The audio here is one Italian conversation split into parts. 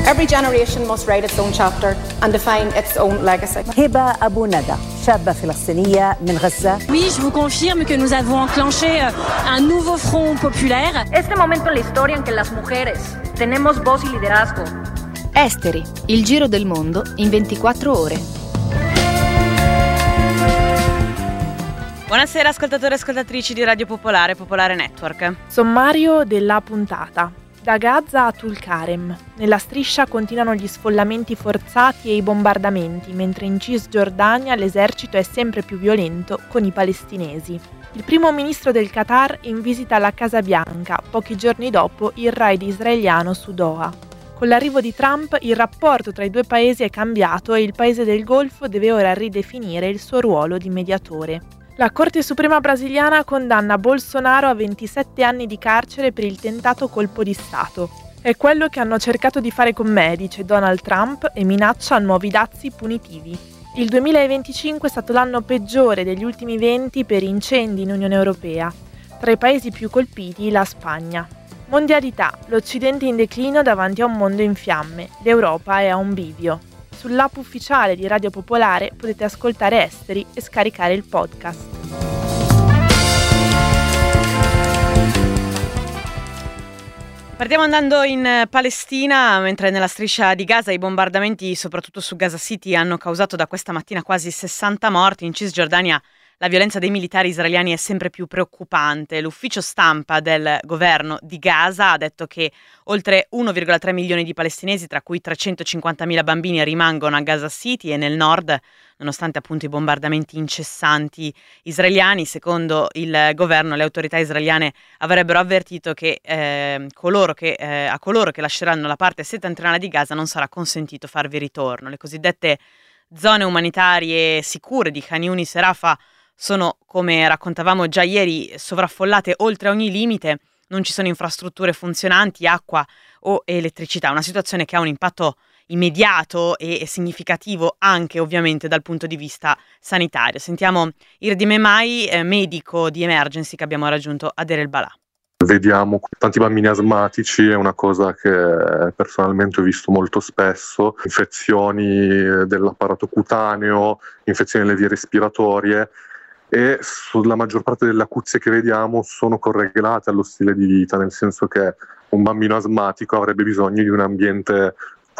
Every generation must write its own chapter and define its own legacy. هبة أبو ندى شابة فلسطينية من غزة. Oui, je vous confirme que nous avons enclenché un nouveau front populaire. Este momento en la historia en que las mujeres tenemos voz y liderazgo. Esteri, il giro del mondo in 24 ore. Buonasera ascoltatori e ascoltatrici di Radio Popolare, Popolare Network. Sommario della puntata. Da Gaza a Tulkarem. Nella striscia continuano gli sfollamenti forzati e i bombardamenti, mentre in Cisgiordania l'esercito è sempre più violento con i palestinesi. Il primo ministro del Qatar in visita alla Casa Bianca, pochi giorni dopo il raid israeliano su Doha. Con l'arrivo di Trump il rapporto tra i due paesi è cambiato e il paese del Golfo deve ora ridefinire il suo ruolo di mediatore. La Corte Suprema brasiliana condanna Bolsonaro a 27 anni di carcere per il tentato colpo di Stato. È quello che hanno cercato di fare con me, dice Donald Trump, e minaccia nuovi dazi punitivi. Il 2025 è stato l'anno peggiore degli ultimi 20 per incendi in Unione Europea. Tra i paesi più colpiti la Spagna. Mondialità, l'Occidente in declino davanti a un mondo in fiamme. L'Europa è a un bivio. Sull'app ufficiale di Radio Popolare potete ascoltare Esteri e scaricare il podcast. Partiamo andando in Palestina, mentre nella striscia di Gaza i bombardamenti, soprattutto su Gaza City, hanno causato da questa mattina quasi 60 morti. In Cisgiordania la violenza dei militari israeliani è sempre più preoccupante. L'ufficio stampa del governo di Gaza ha detto che oltre 1,3 milioni di palestinesi, tra cui 350.000 bambini, rimangono a Gaza City e nel nord, nonostante appunto i bombardamenti incessanti israeliani. Secondo il governo, le autorità israeliane avrebbero avvertito che a coloro che lasceranno la parte settentrionale di Gaza non sarà consentito farvi ritorno. Le cosiddette zone umanitarie sicure di Khan Yunis e Rafah sono, come raccontavamo già ieri, sovraffollate oltre ogni limite, non ci sono infrastrutture funzionanti, acqua o elettricità, una situazione che ha un impatto immediato e significativo anche ovviamente dal punto di vista sanitario. Sentiamo Irdi Memai, medico di emergency che abbiamo raggiunto a Deir el-Balah. Vediamo tanti bambini asmatici, è una cosa che personalmente ho visto molto spesso, infezioni dell'apparato cutaneo, infezioni delle vie respiratorie, e sulla maggior parte delle acuzie che vediamo sono correlate allo stile di vita, nel senso che un bambino asmatico avrebbe bisogno di un ambiente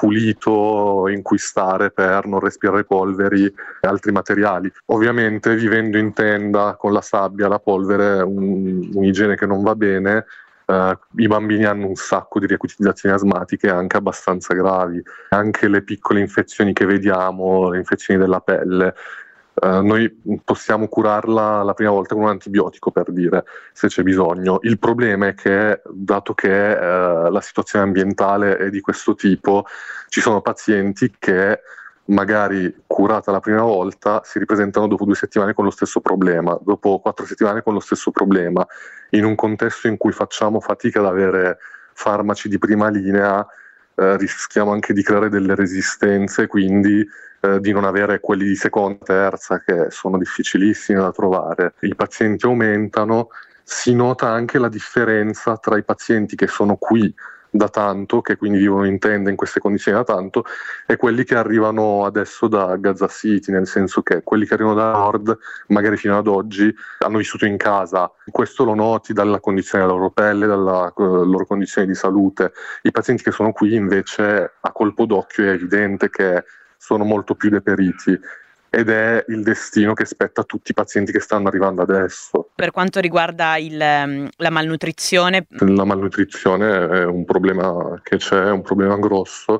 pulito in cui stare per non respirare polveri e altri materiali. Ovviamente vivendo in tenda con la sabbia, la polvere, un'igiene che non va bene, i bambini hanno un sacco di riacutizzazioni asmatiche anche abbastanza gravi. Anche le piccole infezioni che vediamo, le infezioni della pelle, noi possiamo curarla la prima volta con un antibiotico, per dire, se c'è bisogno. Il problema è che, dato che la situazione ambientale è di questo tipo, ci sono pazienti che magari curata la prima volta si ripresentano dopo 2 settimane con lo stesso problema, dopo 4 settimane con lo stesso problema. In un contesto in cui facciamo fatica ad avere farmaci di prima linea, rischiamo anche di creare delle resistenze, quindi di non avere quelli di seconda, terza, che sono difficilissimi da trovare. I pazienti aumentano, si nota anche la differenza tra i pazienti che sono qui da tanto, che quindi vivono in tenda in queste condizioni da tanto, e quelli che arrivano adesso da Gaza City, nel senso che quelli che arrivano da nord, magari fino ad oggi, hanno vissuto in casa. Questo lo noti dalla condizione della loro pelle, dalla loro condizione di salute. I pazienti che sono qui invece, a colpo d'occhio è evidente che sono molto più deperiti, ed è il destino che spetta a tutti i pazienti che stanno arrivando adesso. Per quanto riguarda la malnutrizione? La malnutrizione è un problema che c'è, è un problema grosso.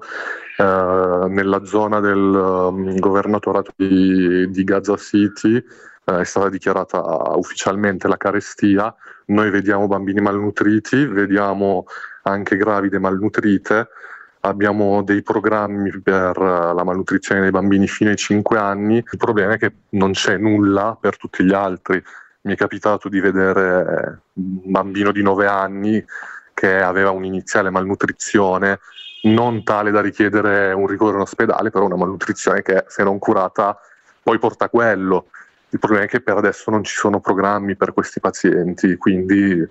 Nella zona del governatorato di Gaza City è stata dichiarata ufficialmente la carestia. Noi vediamo bambini malnutriti, vediamo anche gravide malnutrite. Abbiamo dei programmi per la malnutrizione dei bambini fino ai 5 anni. Il problema è che non c'è nulla per tutti gli altri. Mi è capitato di vedere un bambino di 9 anni che aveva un'iniziale malnutrizione, non tale da richiedere un ricovero in ospedale, però una malnutrizione che, se non curata, poi porta a quello. Il problema è che per adesso non ci sono programmi per questi pazienti, quindi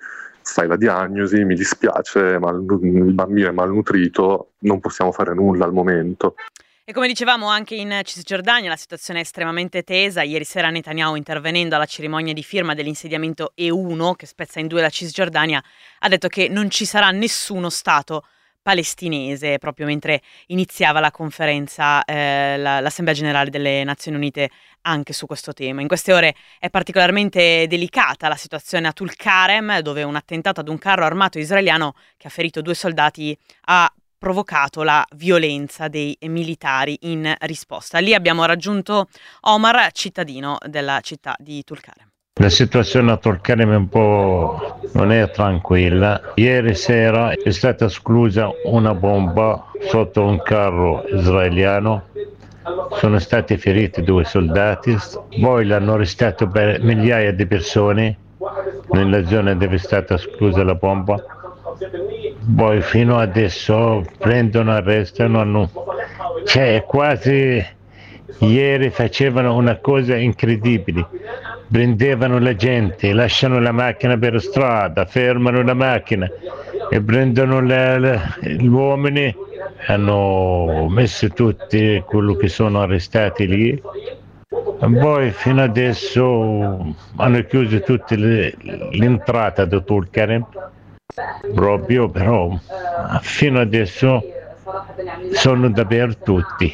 fai la diagnosi, mi dispiace, ma il bambino è malnutrito, non possiamo fare nulla al momento. E come dicevamo anche in Cisgiordania la situazione è estremamente tesa. Ieri sera Netanyahu, intervenendo alla cerimonia di firma dell'insediamento E1 che spezza in due la Cisgiordania, ha detto che non ci sarà nessuno Stato palestinese, proprio mentre iniziava la conferenza, l'Assemblea Generale delle Nazioni Unite anche su questo tema. In queste ore è particolarmente delicata la situazione a Tulkarem, dove un attentato ad un carro armato israeliano che ha ferito 2 soldati ha provocato la violenza dei militari in risposta. Lì abbiamo raggiunto Omar, cittadino della città di Tulkarem. La situazione a Tulkarem non è tranquilla. Ieri sera è stata esclusa una bomba sotto un carro israeliano. Sono stati feriti 2 soldati. Poi l'hanno arrestato per migliaia di persone nella zona dove è stata esclusa la bomba. Poi fino adesso prendono, arrestano, cioè quasi ieri facevano una cosa incredibile, prendevano la gente, lasciano la macchina per strada, fermano la macchina e prendono gli uomini, hanno messo tutti quelli che sono arrestati lì. E poi fino adesso hanno chiuso tutta l'entrata da Tulkarem. Proprio, però fino adesso sono dappertutto,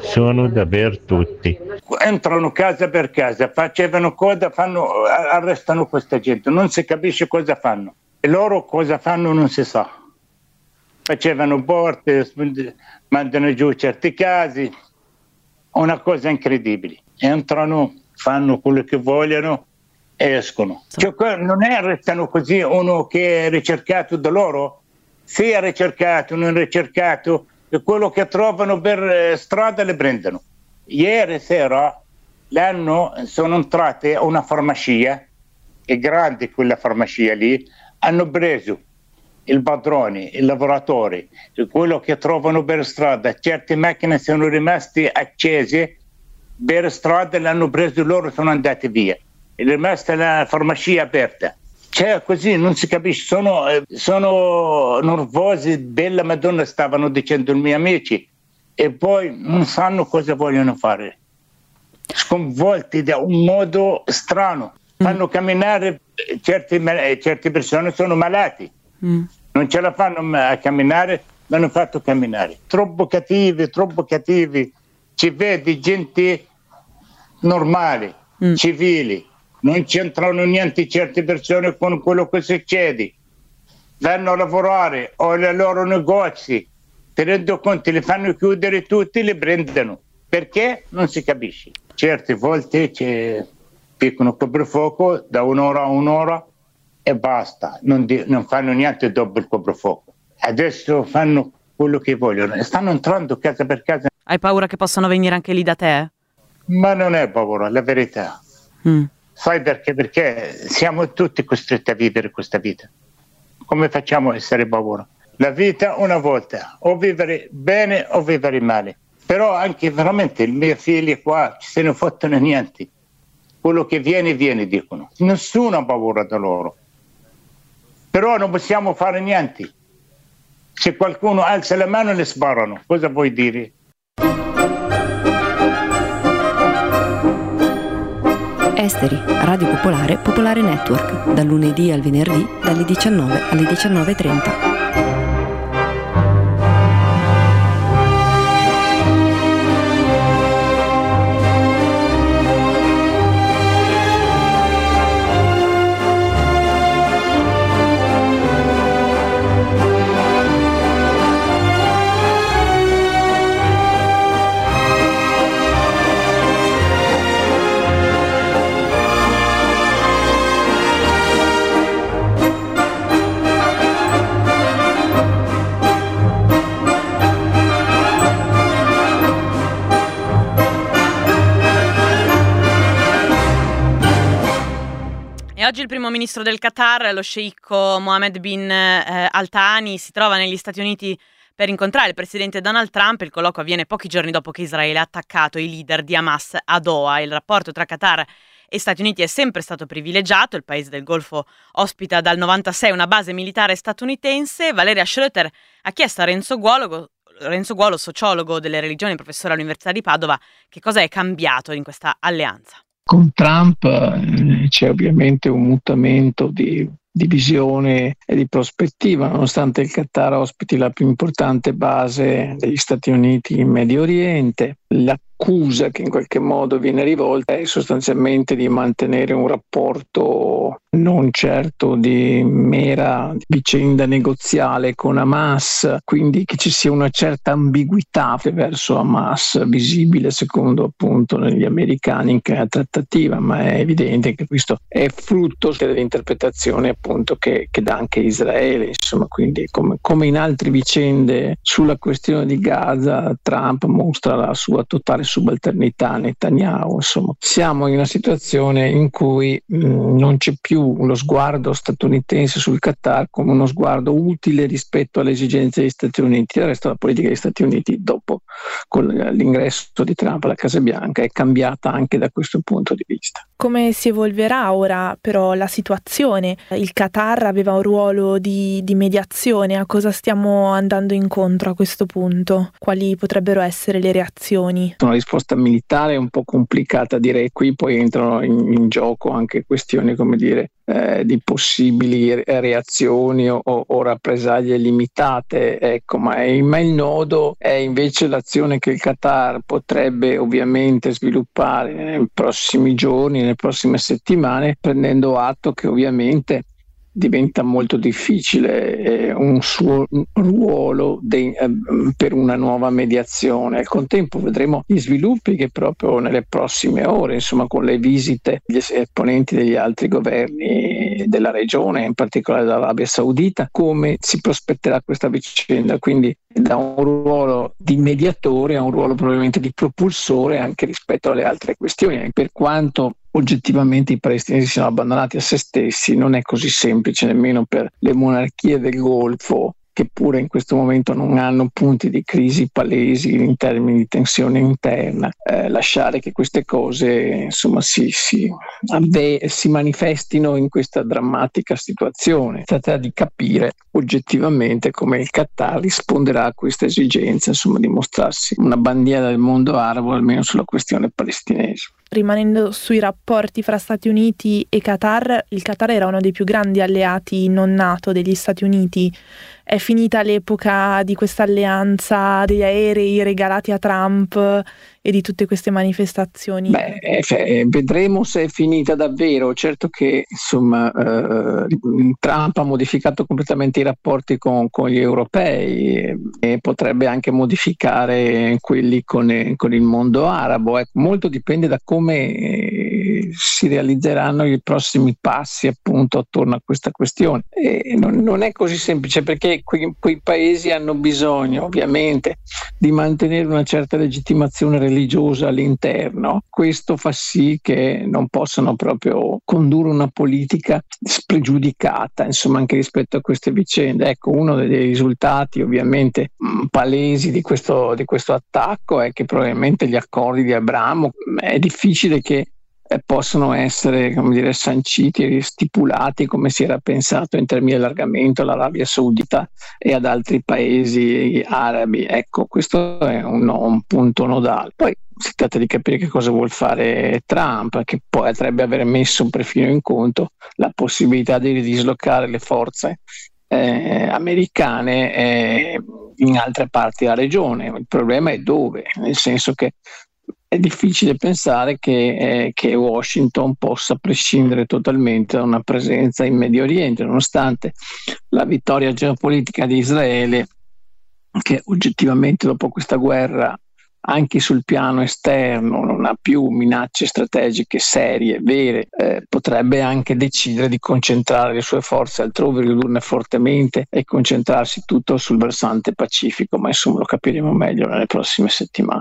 entrano casa per casa, facevano coda, arrestano questa gente, non si capisce cosa fanno e loro cosa fanno non si sa, facevano porte, mandano giù certi casi, una cosa incredibile, entrano, fanno quello che vogliono, escono. Cioè, non è arrestano così uno che è ricercato da loro, sia ricercato, non ricercato, e quello che trovano per strada le prendono. Ieri sera sono entrate a una farmacia, è grande quella farmacia lì, hanno preso il padrone, i lavoratori, quello che trovano per strada, certe macchine sono rimaste accese per strada, l'hanno preso loro, sono andati via. È rimasta la farmacia aperta. Cioè così non si capisce, sono nervosi, bella Madonna stavano dicendo i miei amici e poi non sanno cosa vogliono fare. Sconvolti da un modo strano, fanno camminare, certe persone sono malati, non ce la fanno a camminare, l'hanno fatto camminare. Troppo cattivi, ci vedi gente normale, civili. Non c'entrano niente certe persone con quello che succede, vanno a lavorare o ai loro negozi, tenendo conto, li fanno chiudere tutti, li prendono, perché non si capisce. Certe volte piccano coprifuoco da un'ora a un'ora e basta, non fanno niente dopo il coprifuoco. Adesso fanno quello che vogliono e stanno entrando casa per casa. Hai paura che possano venire anche lì da te? Ma non è paura, la verità. Sai perché? Perché siamo tutti costretti a vivere questa vita. Come facciamo a essere paura? La vita una volta, o vivere bene o vivere male. Però anche veramente i miei figli qua se ne fottono niente. Quello che viene, dicono. Nessuno ha paura da loro. Però non possiamo fare niente. Se qualcuno alza la mano le sparano. Cosa vuoi dire? Esteri, Radio Popolare, Popolare Network, dal lunedì al venerdì, dalle 19 alle 19:30. Oggi il primo ministro del Qatar, lo sceicco Mohammed bin Al Thani, si trova negli Stati Uniti per incontrare il presidente Donald Trump. Il colloquio avviene pochi giorni dopo che Israele ha attaccato i leader di Hamas a Doha. Il rapporto tra Qatar e Stati Uniti è sempre stato privilegiato. Il paese del Golfo ospita dal 96 una base militare statunitense. Valeria Schröter ha chiesto a Renzo Guolo, sociologo delle religioni, professore all'Università di Padova, che cosa è cambiato in questa alleanza. Con Trump c'è ovviamente un mutamento di visione e di prospettiva, nonostante il Qatar ospiti la più importante base degli Stati Uniti in Medio Oriente. L'accusa che in qualche modo viene rivolta è sostanzialmente di mantenere un rapporto non certo di mera vicenda negoziale con Hamas, quindi che ci sia una certa ambiguità verso Hamas visibile secondo appunto negli americani in quella trattativa, ma è evidente che questo è frutto dell'interpretazione appunto che dà anche Israele, insomma, quindi come in altre vicende sulla questione di Gaza Trump mostra la sua totale subalternità a Netanyahu. Insomma, siamo in una situazione in cui non c'è più lo sguardo statunitense sul Qatar come uno sguardo utile rispetto alle esigenze degli Stati Uniti. Del resto la politica degli Stati Uniti dopo con l'ingresso di Trump alla Casa Bianca è cambiata anche da questo punto di vista. Come si evolverà ora però la situazione? Il Qatar aveva un ruolo di mediazione, a cosa stiamo andando incontro a questo punto? Quali potrebbero essere le reazioni? Una risposta militare è un po' complicata, direi. Qui poi entrano in gioco anche questioni, come dire, di possibili reazioni o rappresaglie limitate, ecco, ma il nodo è invece l'azione che il Qatar potrebbe ovviamente sviluppare nei prossimi giorni, nelle prossime settimane, prendendo atto che ovviamente diventa molto difficile un suo ruolo per una nuova mediazione. Al contempo vedremo gli sviluppi che proprio nelle prossime ore, insomma, con le visite degli esponenti degli altri governi della regione, in particolare dell'Arabia Saudita, come si prospetterà questa vicenda. Quindi da un ruolo di mediatore a un ruolo probabilmente di propulsore anche rispetto alle altre questioni, per quanto oggettivamente i palestinesi siano abbandonati a se stessi, non è così semplice nemmeno per le monarchie del Golfo, che pure in questo momento non hanno punti di crisi palesi in termini di tensione interna, lasciare che queste cose insomma si manifestino in questa drammatica situazione. Si tratta di capire oggettivamente come il Qatar risponderà a questa esigenza, insomma, di mostrarsi una bandiera del mondo arabo almeno sulla questione palestinese. Rimanendo sui rapporti fra Stati Uniti e Qatar, il Qatar era uno dei più grandi alleati non NATO degli Stati Uniti. È finita l'epoca di questa alleanza degli aerei regalati a Trump e di tutte queste manifestazioni? Vedremo se è finita davvero. Certo che insomma Trump ha modificato completamente i rapporti con gli europei e potrebbe anche modificare quelli con il mondo arabo. Molto dipende da come si realizzeranno i prossimi passi appunto attorno a questa questione. Non è così semplice, perché quei paesi hanno bisogno ovviamente di mantenere una certa legittimazione religiosa all'interno. Questo fa sì che non possano proprio condurre una politica spregiudicata, insomma, anche rispetto a queste vicende. Ecco, uno dei risultati ovviamente palesi di questo attacco è che probabilmente gli accordi di Abramo è difficile che possono essere, come dire, sanciti e stipulati come si era pensato in termini di allargamento all'Arabia Saudita e ad altri paesi arabi. Ecco, questo è un punto nodale. Poi si tratta di capire che cosa vuol fare Trump, che potrebbe aver messo perfino in conto la possibilità di dislocare le forze americane in altre parti della regione. Il problema è dove, nel senso che è difficile pensare che Washington possa prescindere totalmente da una presenza in Medio Oriente, nonostante la vittoria geopolitica di Israele, che oggettivamente dopo questa guerra anche sul piano esterno non ha più minacce strategiche serie, vere, potrebbe anche decidere di concentrare le sue forze altrove, ridurne fortemente e concentrarsi tutto sul versante pacifico, ma insomma lo capiremo meglio nelle prossime settimane.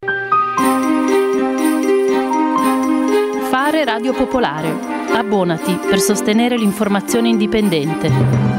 Fare Radio Popolare. Abbonati per sostenere l'informazione indipendente.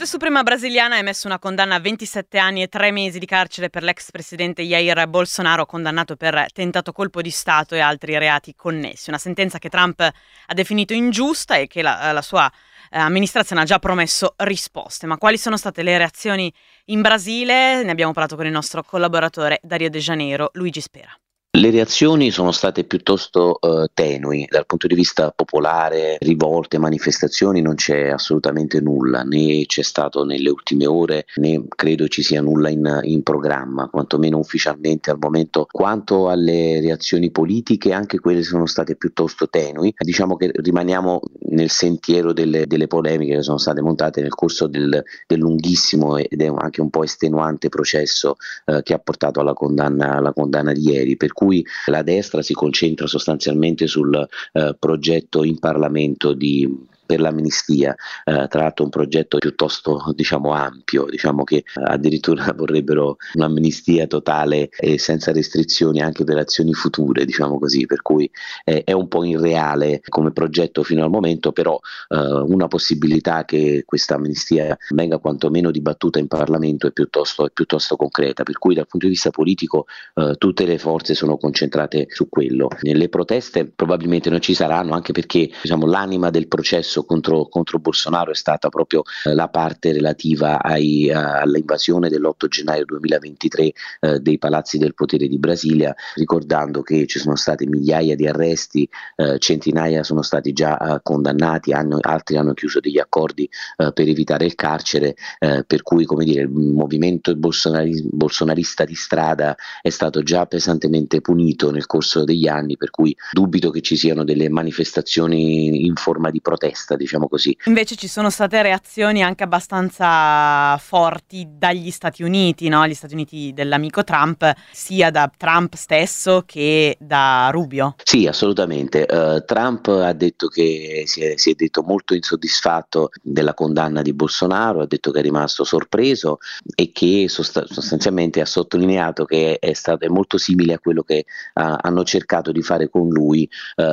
Corte Suprema brasiliana ha emesso una condanna a 27 anni e 3 mesi di carcere per l'ex presidente Jair Bolsonaro, condannato per tentato colpo di Stato e altri reati connessi. Una sentenza che Trump ha definito ingiusta e che la sua amministrazione ha già promesso risposte. Ma quali sono state le reazioni in Brasile? Ne abbiamo parlato con il nostro collaboratore da Rio de Janeiro, Luigi Spera. Le reazioni sono state piuttosto tenui dal punto di vista popolare, rivolte, manifestazioni, non c'è assolutamente nulla, né c'è stato nelle ultime ore, né credo ci sia nulla in programma, quantomeno ufficialmente al momento. Quanto alle reazioni politiche, anche quelle sono state piuttosto tenui. Diciamo che rimaniamo nel sentiero delle polemiche che sono state montate nel corso del lunghissimo ed è anche un po' estenuante processo che ha portato alla condanna di ieri, per cui la destra si concentra sostanzialmente sul progetto in Parlamento per l'amnistia, tra l'altro un progetto piuttosto ampio, che addirittura vorrebbero un'amnistia totale e senza restrizioni anche per azioni future, per cui è un po' irreale come progetto fino al momento, però una possibilità che questa amnistia venga quantomeno dibattuta in Parlamento è piuttosto concreta, per cui dal punto di vista politico tutte le forze sono concentrate su quello. Le proteste probabilmente non ci saranno, anche perché l'anima del processo contro Bolsonaro è stata proprio la parte relativa all'invasione dell'8 gennaio 2023 dei palazzi del potere di Brasilia, ricordando che ci sono state migliaia di arresti, centinaia sono stati già condannati, altri hanno chiuso degli accordi per evitare il carcere, per cui il movimento bolsonarista di strada è stato già pesantemente punito nel corso degli anni, per cui dubito che ci siano delle manifestazioni in forma di protesta, così. Invece ci sono state reazioni anche abbastanza forti dagli Stati Uniti, no? Gli Stati Uniti dell'amico Trump, sia da Trump stesso che da Rubio. Sì, assolutamente. Trump ha detto che si è detto molto insoddisfatto della condanna di Bolsonaro, ha detto che è rimasto sorpreso e che sostanzialmente ha sottolineato che è molto simile a quello che hanno cercato di fare con lui,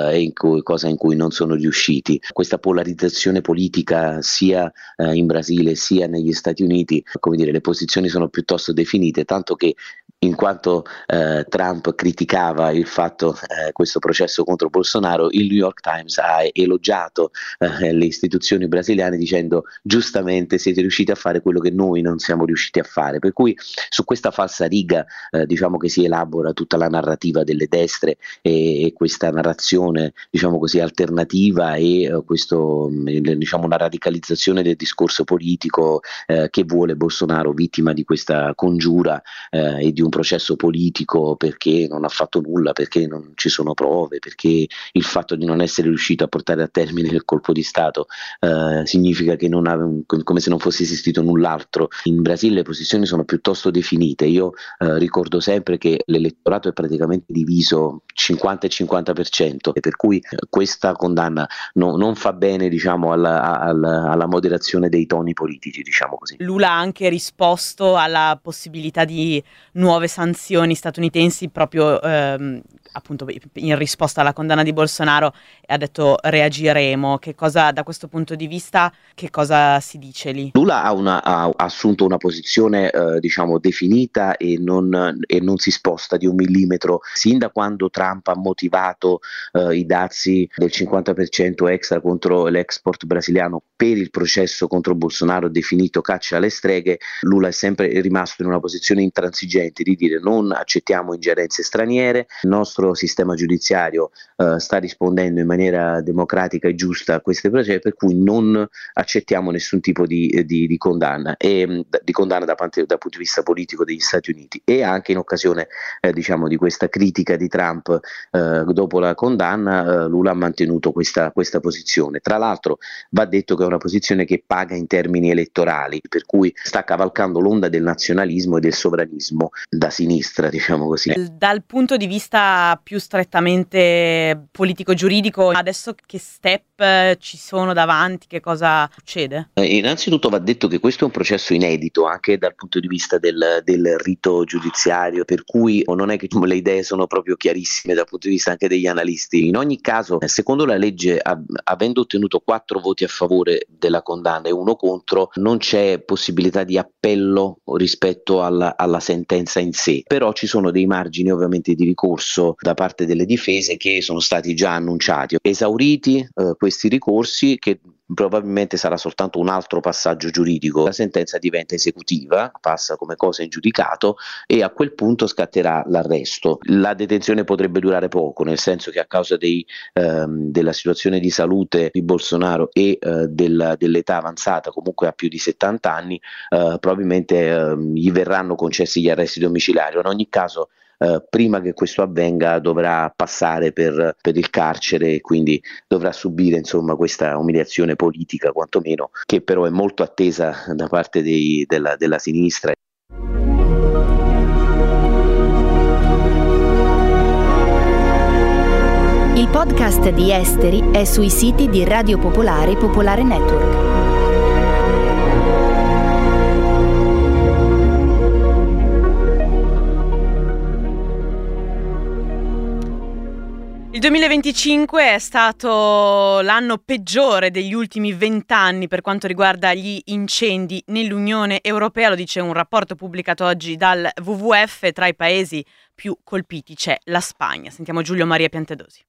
cosa in cui non sono riusciti. Questa polarizzazione politica sia in Brasile sia negli Stati Uniti, le posizioni sono piuttosto definite, tanto che in quanto Trump criticava il fatto questo processo contro Bolsonaro, il New York Times ha elogiato le istituzioni brasiliane dicendo giustamente siete riusciti a fare quello che noi non siamo riusciti a fare, per cui su questa falsa riga che si elabora tutta la narrativa delle destre e questa narrazione alternativa e una radicalizzazione del discorso politico che vuole Bolsonaro vittima di questa congiura e di un processo politico perché non ha fatto nulla, perché non ci sono prove, perché il fatto di non essere riuscito a portare a termine il colpo di Stato significa che come se non fosse esistito null'altro. In Brasile le posizioni sono piuttosto definite. Io ricordo sempre che l'elettorato è praticamente diviso 50 e 50%, e per cui questa condanna non fa bene alla moderazione dei toni politici, così. Lula ha anche risposto alla possibilità di nuove sanzioni statunitensi proprio appunto in risposta alla condanna di Bolsonaro, e ha detto reagiremo. Che cosa, da questo punto di vista, che cosa si dice lì? Lula ha assunto una posizione definita e non si sposta di un millimetro sin da quando Trump ha motivato i dazi del 50% extra contro l'export brasiliano per il processo contro Bolsonaro definito caccia alle streghe. Lula è sempre rimasto in una posizione intransigente di dire non accettiamo ingerenze straniere, il nostro sistema giudiziario sta rispondendo in maniera democratica e giusta a queste procedure, per cui non accettiamo nessun tipo di condanna dal punto di vista politico degli Stati Uniti. E anche in occasione di questa critica di Trump dopo la condanna, Lula ha mantenuto questa posizione. Tra l'altro va detto che è una posizione che paga in termini elettorali, per cui sta cavalcando l'onda del nazionalismo e del sovranismo da sinistra, così. Dal punto di vista più strettamente politico-giuridico, adesso che step ci sono davanti, che cosa succede? Innanzitutto va detto che questo è un processo inedito anche dal punto di vista del rito giudiziario, per cui non è che le idee sono proprio chiarissime dal punto di vista anche degli analisti. In ogni caso, secondo la legge, avendo ottenuto ricevuto 4 voti a favore della condanna e 1 contro, non c'è possibilità di appello rispetto alla sentenza in sé, però ci sono dei margini ovviamente di ricorso da parte delle difese che sono stati già annunciati. Esauriti questi ricorsi, che probabilmente sarà soltanto un altro passaggio giuridico, la sentenza diventa esecutiva, passa come cosa in giudicato e a quel punto scatterà l'arresto. La detenzione potrebbe durare poco, nel senso che a causa della situazione di salute di Bolsonaro e dell'età avanzata, comunque ha più di 70 anni, probabilmente gli verranno concessi gli arresti domiciliari. In ogni caso, prima che questo avvenga dovrà passare per il carcere e quindi dovrà subire insomma questa umiliazione politica, quantomeno, che però è molto attesa da parte della sinistra. Il podcast di Esteri è sui siti di Radio Popolare e Popolare Network. Il 2025 è stato l'anno peggiore degli ultimi 20 anni per quanto riguarda gli incendi nell'Unione Europea, lo dice un rapporto pubblicato oggi dal WWF. Tra i paesi più colpiti c'è la Spagna. Sentiamo Giulio Maria Piantedosi.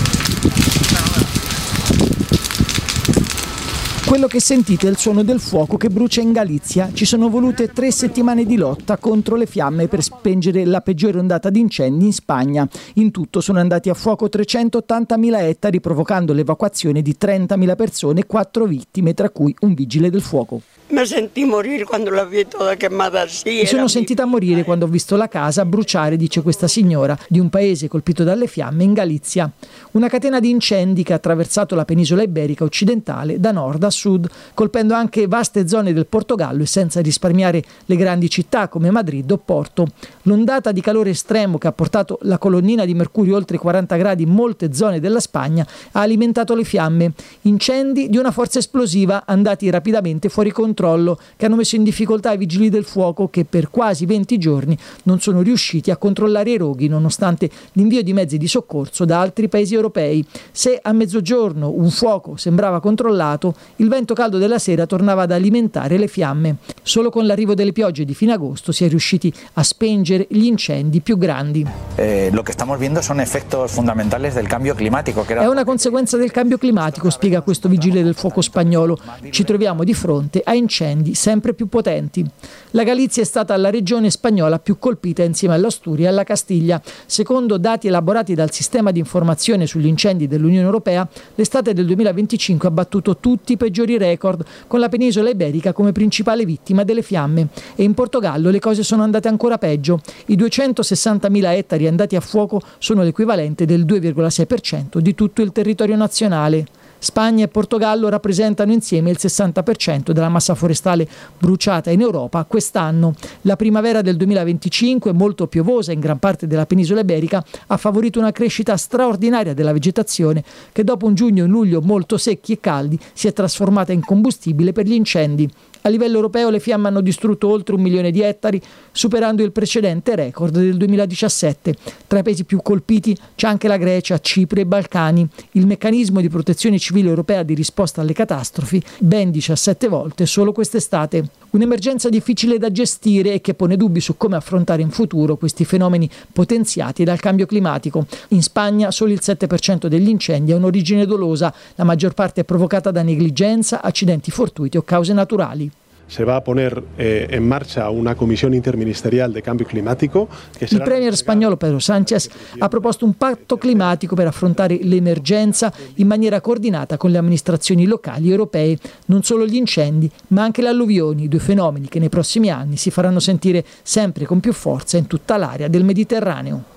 Quello che sentite è il suono del fuoco che brucia in Galizia. Ci sono volute 3 settimane di lotta contro le fiamme per spengere la peggiore ondata di incendi in Spagna. In tutto sono andati a fuoco 380.000 ettari, provocando l'evacuazione di 30.000 persone e 4 vittime, tra cui un vigile del fuoco. Mi sentì morire quando la vi tutta quemata. Mi sono sentita morire quando ho visto la casa bruciare, dice questa signora, di un paese colpito dalle fiamme in Galizia. Una catena di incendi che ha attraversato la penisola iberica occidentale da nord a sud, colpendo anche vaste zone del Portogallo e senza risparmiare le grandi città come Madrid o Porto. L'ondata di calore estremo che ha portato la colonnina di mercurio oltre 40 gradi in molte zone della Spagna ha alimentato le fiamme. Incendi di una forza esplosiva andati rapidamente fuori controllo, che hanno messo in difficoltà i vigili del fuoco che per quasi 20 giorni non sono riusciti a controllare i roghi nonostante l'invio di mezzi di soccorso da altri paesi europei. Se a mezzogiorno un fuoco sembrava controllato, il vento caldo della sera tornava ad alimentare le fiamme. Solo con l'arrivo delle piogge di fine agosto si è riusciti a spengere gli incendi più grandi. Lo che stiamo vedendo sono effetti fondamentali del cambio climatico. È una conseguenza del cambio climatico, spiega questo vigile del fuoco spagnolo. Ci troviamo di fronte a incendi sempre più potenti. La Galizia è stata la regione spagnola più colpita insieme all'Asturia e alla Castiglia. Secondo dati elaborati dal sistema di informazione sugli incendi dell'Unione Europea, l'estate del 2025 ha battuto tutti i peggiori record, con la penisola iberica come principale vittima delle fiamme. E in Portogallo le cose sono andate ancora peggio. I 260.000 ettari andati a fuoco sono l'equivalente del 2,6% di tutto il territorio nazionale. Spagna e Portogallo rappresentano insieme il 60% della massa forestale bruciata in Europa quest'anno. La primavera del 2025, molto piovosa in gran parte della penisola iberica, ha favorito una crescita straordinaria della vegetazione che dopo un giugno e un luglio molto secchi e caldi si è trasformata in combustibile per gli incendi. A livello europeo le fiamme hanno distrutto oltre 1 milione di ettari, superando il precedente record del 2017. Tra i paesi più colpiti c'è anche la Grecia, Cipro e i Balcani. Il meccanismo di protezione civile europea di risposta alle catastrofi ben 17 volte solo quest'estate. Un'emergenza difficile da gestire e che pone dubbi su come affrontare in futuro questi fenomeni potenziati dal cambio climatico. In Spagna solo il 7% degli incendi ha un'origine dolosa, la maggior parte è provocata da negligenza, accidenti fortuiti o cause naturali. Se va a poner en marcha una comisión interministerial de cambio climático. Il premier spagnolo Pedro Sánchez ha proposto un patto climatico per affrontare l'emergenza in maniera coordinata con le amministrazioni locali e europee. Non solo gli incendi, ma anche le alluvioni, 2 fenomeni che nei prossimi anni si faranno sentire sempre con più forza in tutta l'area del Mediterraneo.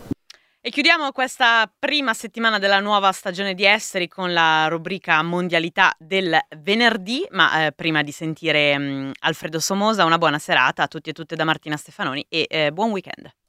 E chiudiamo questa prima settimana della nuova stagione di Esteri con la rubrica Mondialità del venerdì, ma prima di sentire Alfredo Somoza, una buona serata a tutti e tutte da Martina Stefanoni e buon weekend.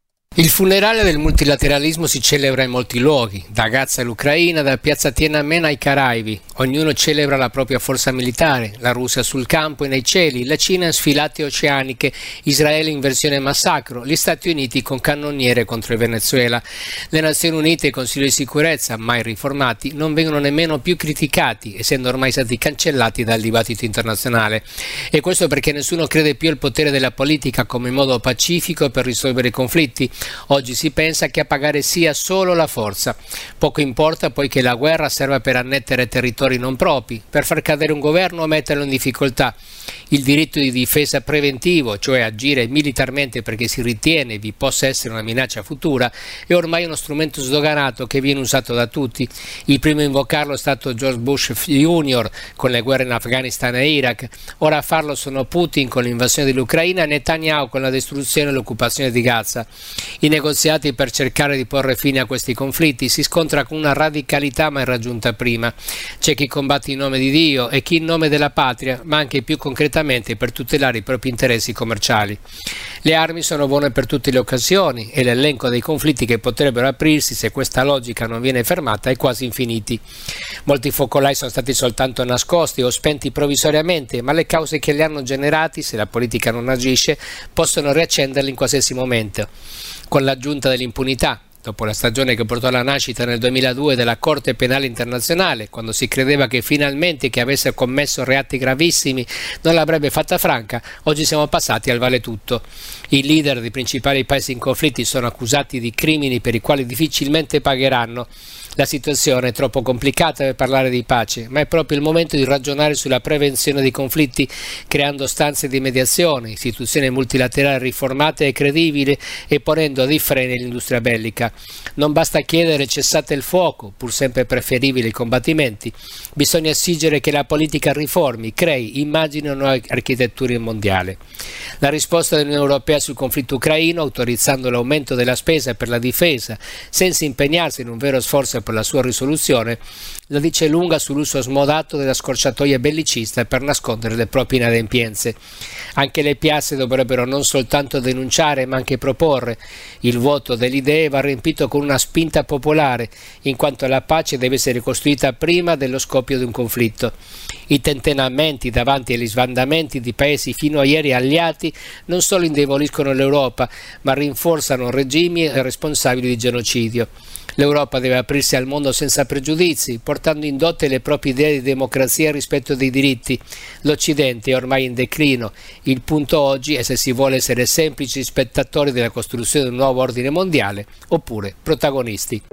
Il funerale del multilateralismo si celebra in molti luoghi, da Gaza all'Ucraina, da piazza Tiananmen ai Caraibi. Ognuno celebra la propria forza militare, la Russia sul campo e nei cieli, la Cina in sfilate oceaniche, Israele in versione massacro, gli Stati Uniti con cannoniere contro il Venezuela. Le Nazioni Unite e il Consiglio di sicurezza, mai riformati, non vengono nemmeno più criticati, essendo ormai stati cancellati dal dibattito internazionale. E questo perché nessuno crede più al potere della politica come modo pacifico per risolvere i conflitti. Oggi si pensa che a pagare sia solo la forza. Poco importa poi che la guerra serva per annettere territori non propri, per far cadere un governo o metterlo in difficoltà. Il diritto di difesa preventivo, cioè agire militarmente perché si ritiene vi possa essere una minaccia futura, è ormai uno strumento sdoganato che viene usato da tutti. Il primo a invocarlo è stato George Bush Jr. con le guerre in Afghanistan e Iraq. Ora a farlo sono Putin con l'invasione dell'Ucraina e Netanyahu con la distruzione e l'occupazione di Gaza. I negoziati per cercare di porre fine a questi conflitti si scontra con una radicalità mai raggiunta prima. C'è chi combatte in nome di Dio e chi in nome della patria, ma anche più concretamente per tutelare i propri interessi commerciali. Le armi sono buone per tutte le occasioni e l'elenco dei conflitti che potrebbero aprirsi se questa logica non viene fermata è quasi infiniti. Molti focolai sono stati soltanto nascosti o spenti provvisoriamente, ma le cause che li hanno generati, se la politica non agisce, possono riaccenderli in qualsiasi momento. Con l'aggiunta dell'impunità, dopo la stagione che portò alla nascita nel 2002 della Corte Penale Internazionale, quando si credeva che finalmente chi avesse commesso reati gravissimi non l'avrebbe fatta franca, oggi siamo passati al vale tutto. I leader dei principali paesi in conflitti sono accusati di crimini per i quali difficilmente pagheranno. La situazione è troppo complicata per parlare di pace, ma è proprio il momento di ragionare sulla prevenzione dei conflitti, creando stanze di mediazione, istituzioni multilaterali riformate e credibili e ponendo dei freni all'industria bellica. Non basta chiedere cessate il fuoco, pur sempre preferibili i combattimenti, bisogna esigere che la politica riformi, crei, immagini una nuova architettura mondiale. La risposta dell'Unione Europea sul conflitto ucraino, autorizzando l'aumento della spesa per la difesa, senza impegnarsi in un vero sforzo per la sua risoluzione, la dice lunga sull'uso smodato della scorciatoia bellicista per nascondere le proprie inadempienze. Anche le piazze dovrebbero non soltanto denunciare ma anche proporre. Il vuoto delle idee va riempito con una spinta popolare, in quanto la pace deve essere costruita prima dello scoppio di un conflitto. I tentennamenti davanti agli sbandamenti di paesi fino a ieri alleati non solo indeboliscono l'Europa, ma rinforzano regimi responsabili di genocidio. L'Europa deve aprirsi al mondo senza pregiudizi, portando in dote le proprie idee di democrazia e rispetto dei diritti. L'Occidente è ormai in declino. Il punto oggi è se si vuole essere semplici spettatori della costruzione di un nuovo ordine mondiale oppure protagonisti.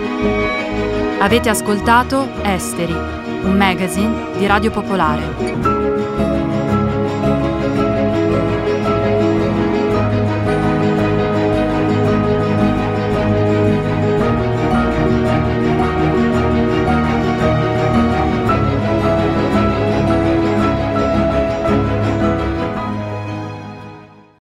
Avete ascoltato Esteri, un magazine di Radio Popolare.